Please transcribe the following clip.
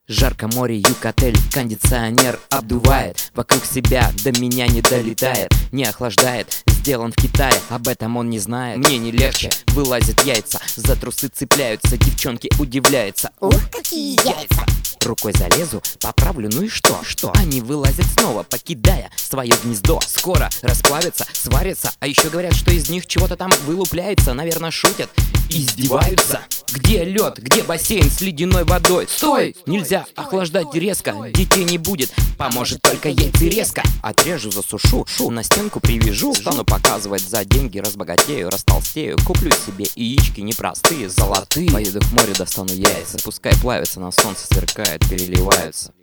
Жарко море, юг-отель, кондиционер обдувает. Вокруг себя до меня не долетает, не охлаждает, сделан в Китае, об этом он не знает. Мне не легче, вылазят яйца, за трусы цепляются, девчонки удивляются. Ух, какие яйца! Рукой залезу, поправлю, ну и что? Они вылазят снова, покидая свое гнездо. Скоро расплавятся, сварятся, а еще говорят, что из них чего-то там вылупляется. Наверное, шутят, издеваются. Где лед, где бассейн с ледяной водой? Стой! Нельзя охлаждать резко, детей не будет, поможет только яйцерезка. Отрежу, засушу, на стенку привяжу, стану показывать за деньги, разбогатею, растолстею, куплю себе яички непростые, золотые. Поеду к морю, достану яйца, пускай плавятся, на солнце сверкают, переливаются.